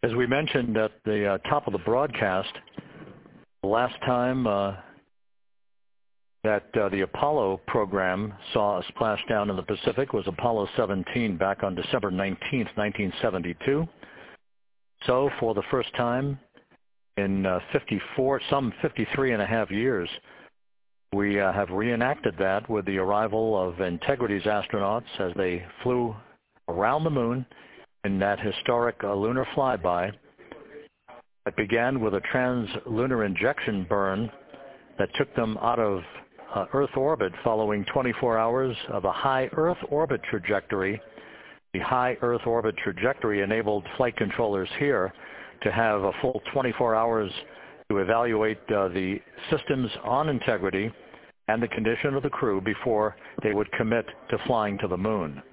As we mentioned at the top of the broadcast, the last time that the Apollo program saw a splashdown in the Pacific was Apollo 17 back on December 19th, 1972. So for the first time in some 53 and a half years, we have reenacted that with the arrival of Integrity's astronauts as they flew around the moon in that historic lunar flyby. It began with a trans-lunar injection burn that took them out of Earth orbit following 24 hours of a high Earth orbit trajectory. The high Earth orbit trajectory enabled flight controllers here to have a full 24 hours to evaluate the systems on Integrity and the condition of the crew before they would commit to flying to the moon.